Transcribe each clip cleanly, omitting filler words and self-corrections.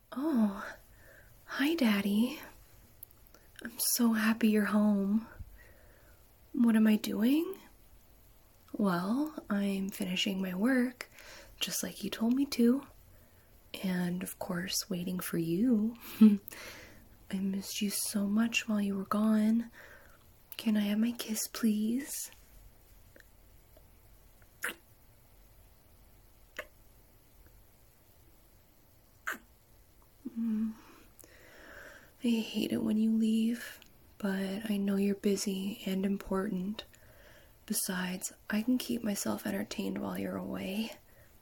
Oh, hi, Daddy. I'm so happy you're home. What am I doing? Well, I'm finishing my work, just like you told me to. And, of course, waiting for you. I missed you so much while you were gone. Can I have my kiss, please? I hate it when you leave, but I know you're busy and important. Besides, I can keep myself entertained while you're away.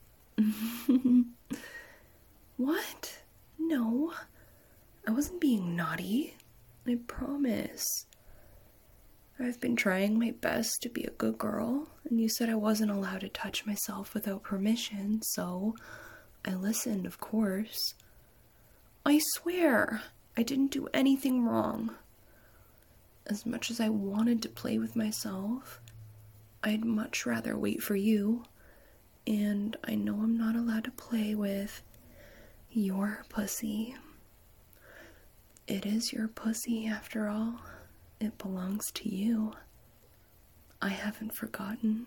What? No, I wasn't being naughty. I promise. I've been trying my best to be a good girl, and you said I wasn't allowed to touch myself without permission, so I listened, of course. I swear, I didn't do anything wrong. As much as I wanted to play with myself, I'd much rather wait for you, and I know I'm not allowed to play with your pussy. It is your pussy, after all. It belongs to you. I haven't forgotten.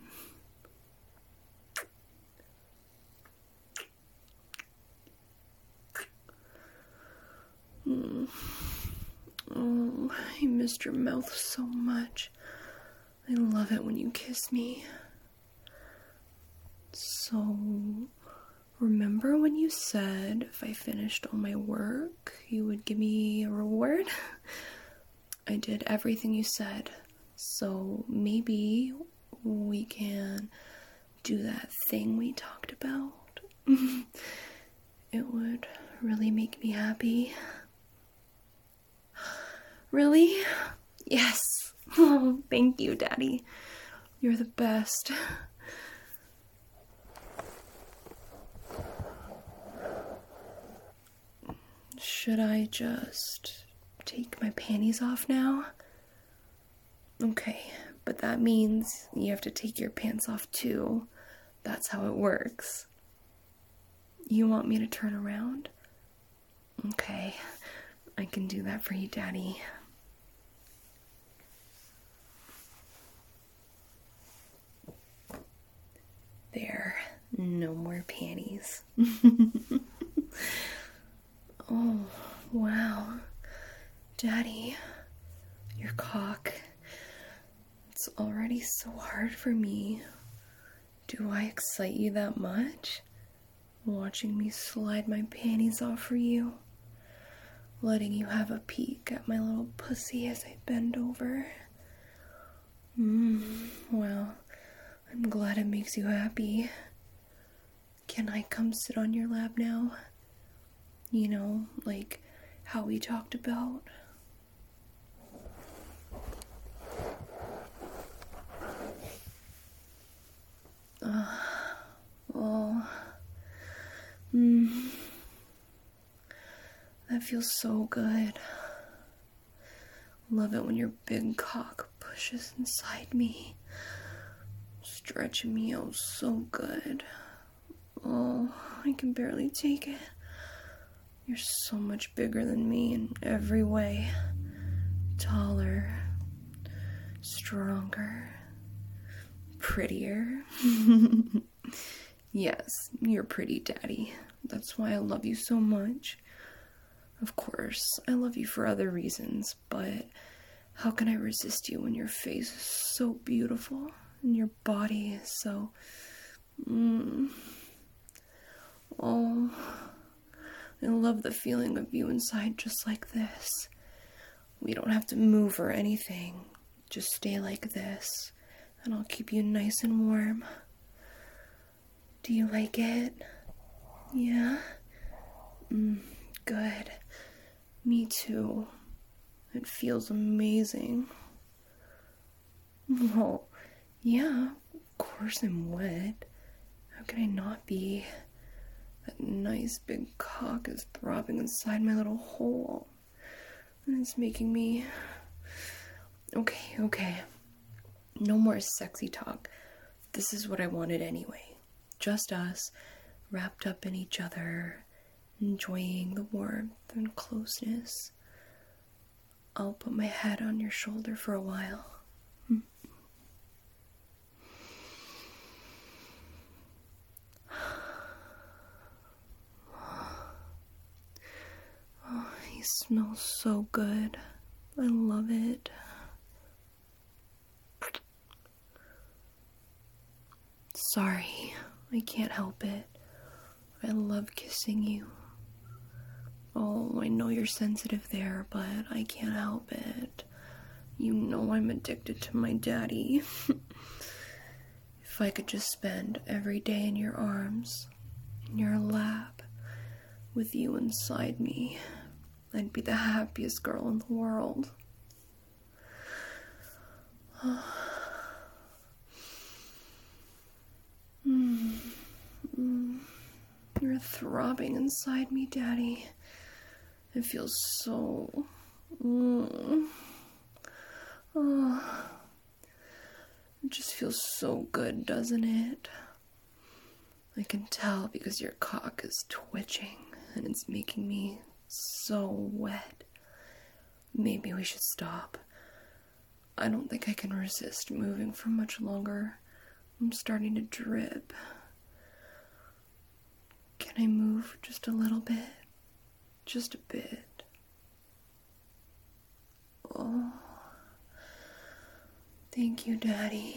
Oh, I missed your mouth so much. I love it when you kiss me. So, remember when you said if I finished all my work, you would give me a reward? I did everything you said. So, maybe we can do that thing we talked about. It would really make me happy. Really? Yes. Oh, thank you, Daddy. You're the best. Should I just take my panties off now? Okay, but that means you have to take your pants off too. That's how it works. You want me to turn around? Okay, I can do that for you, Daddy. There, no more panties. Oh, wow. Daddy, your cock. It's already so hard for me. Do I excite you that much? Watching me slide my panties off for you? Letting you have a peek at my little pussy as I bend over? Well, I'm glad it makes you happy. Can I come sit on your lap now? You know, like how we talked about? Oh, that feels so good. Love it when your big cock pushes inside me, stretching me out so good. Oh, I can barely take it. You're so much bigger than me in every way. Taller, stronger, prettier. Yes, you're pretty, Daddy. That's why I love you so much. Of course, I love you for other reasons, but how can I resist you when your face is so beautiful and your body is so... Oh, I love the feeling of you inside just like this. We don't have to move or anything. Just stay like this, and I'll keep you nice and warm. Do you like it? Yeah? Good. Me too. It feels amazing. Well, yeah, of course I'm wet. How could I not be? That nice big cock is throbbing inside my little hole. And it's making me... Okay. No more sexy talk. This is what I wanted anyway. Just us, wrapped up in each other, enjoying the warmth and closeness. I'll put my head on your shoulder for a while. Oh, he smells so good. I love it. Sorry, I can't help it. I love kissing you. Oh, I know you're sensitive there, but I can't help it. You know I'm addicted to my daddy. If I could just spend every day in your arms, in your lap, with you inside me, I'd be the happiest girl in the world. You're throbbing inside me, Daddy. It feels so... Oh, it just feels so good, doesn't it? I can tell because your cock is twitching and it's making me so wet. Maybe we should stop. I don't think I can resist moving for much longer. I'm starting to drip. Can I move just a little bit? Just a bit. Oh. Thank you, Daddy.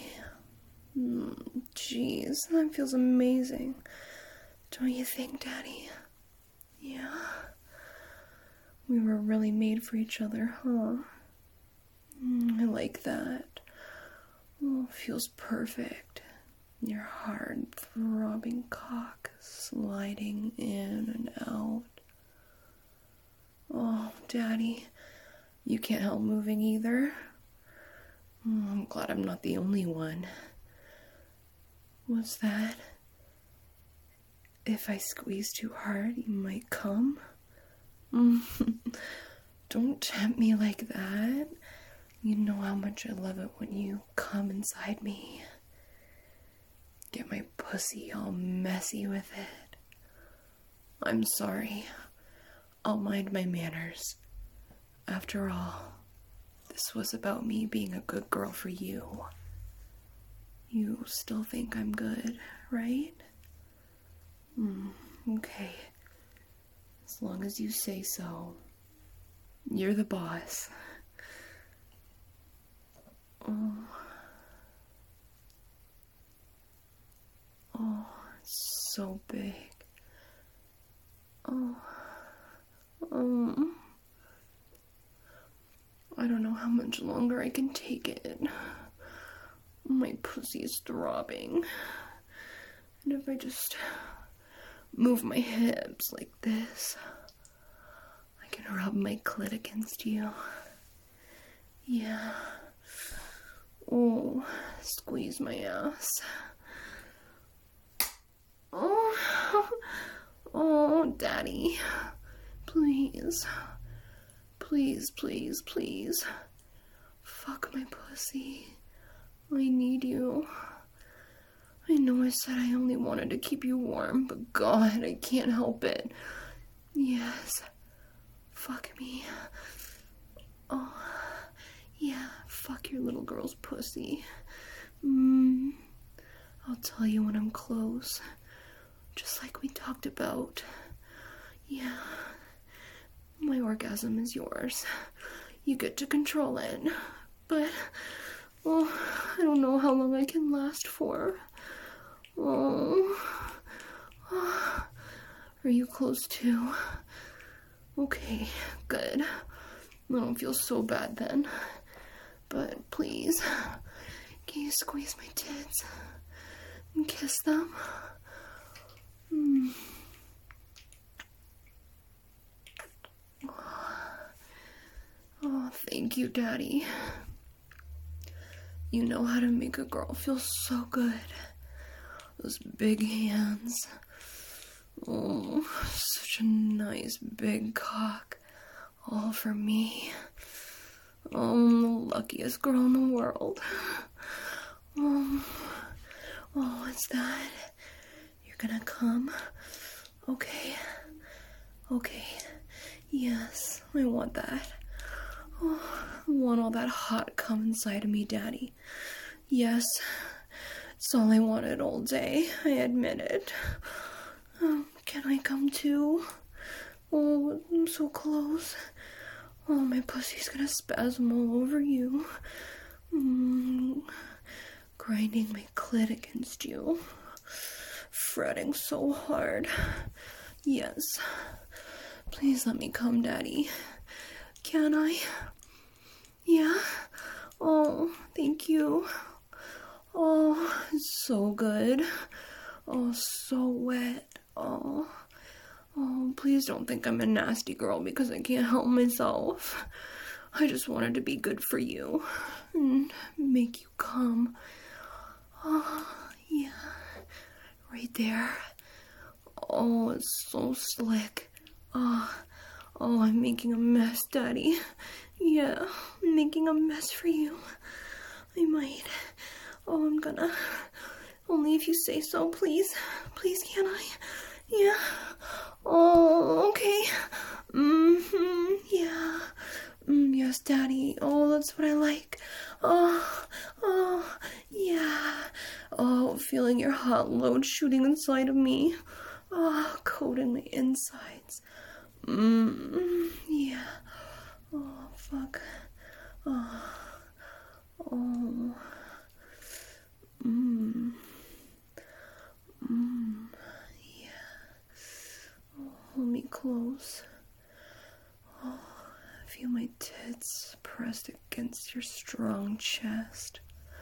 Jeez, that feels amazing. Don't you think, Daddy? Yeah. We were really made for each other, huh? I like that. Oh, feels perfect. Your hard, throbbing cock sliding in and out. Oh, Daddy, you can't help moving either. Oh, I'm glad I'm not the only one. What's that? If I squeeze too hard, you might come? Don't tempt me like that. You know how much I love it when you come inside me. Get my pussy all messy with it. I'm sorry. I'll mind my manners. After all, this was about me being a good girl for you. You still think I'm good, right? Okay. As long as you say so. You're the boss. Oh, it's so big. I don't know how much longer I can take it. My pussy is throbbing. And if I just move my hips like this, I can rub my clit against you. Yeah. Oh, squeeze my ass. Oh, Daddy. Please. Please, please, please. Fuck my pussy. I need you. I know I said I only wanted to keep you warm, but God, I can't help it. Yes. Fuck me. Oh, yeah, fuck your little girl's pussy. I'll tell you when I'm close. Just like we talked about. Yeah. My orgasm is yours. You get to control it. But, well, I don't know how long I can last for. Oh. Are you close too? Okay, good. I don't feel so bad then. But please, can you squeeze my tits and kiss them? Oh, thank you, Daddy. You know how to make a girl feel so good. Those big hands. Oh, such a nice big cock. All for me. Oh, I'm the luckiest girl in the world. Oh, what's that? You're gonna come? Okay. Okay. Yes, I want that. Oh, I want all that hot cum inside of me, Daddy. Yes, it's all I wanted all day. I admit it. Can I come too? Oh, I'm so close. Oh, my pussy's gonna spasm all over you. Grinding my clit against you. Fretting so hard. Yes. Please let me come, Daddy. Can I? Yeah? Oh, thank you. Oh, it's so good. Oh, so wet. Oh, please don't think I'm a nasty girl because I can't help myself. I just wanted to be good for you and make you come. Oh, yeah. Right there. Oh, it's so slick. Oh, I'm making a mess, Daddy. Yeah, I'm making a mess for you. I might. Oh, I'm gonna. Only if you say so, please. Please, can I? Yeah. Oh, okay. Yeah. Yes, Daddy. Oh, that's what I like. Oh, yeah. Oh, feeling your hot load shooting inside of me. Oh, coating my insides. Yeah. Oh, fuck. Oh. Yeah. Oh, hold me close. Oh, feel my tits pressed against your strong chest.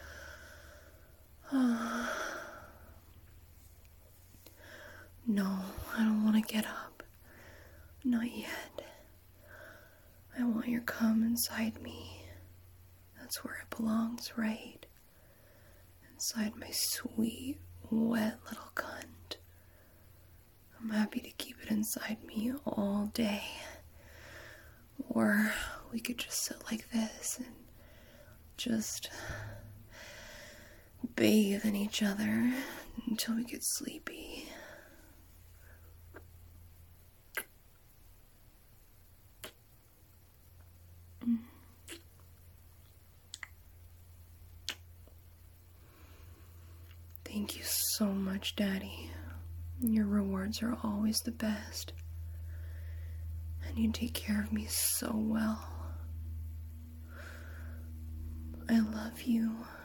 No, I don't want to get up. Not yet. I want your cum inside me. That's where it belongs, right? Inside my sweet, wet little cunt. I'm happy to keep it inside me all day. Or we could just sit like this and just bathe in each other until we get sleepy. Thank you so much, Daddy. Your rewards are always the best. And you take care of me so well. I love you.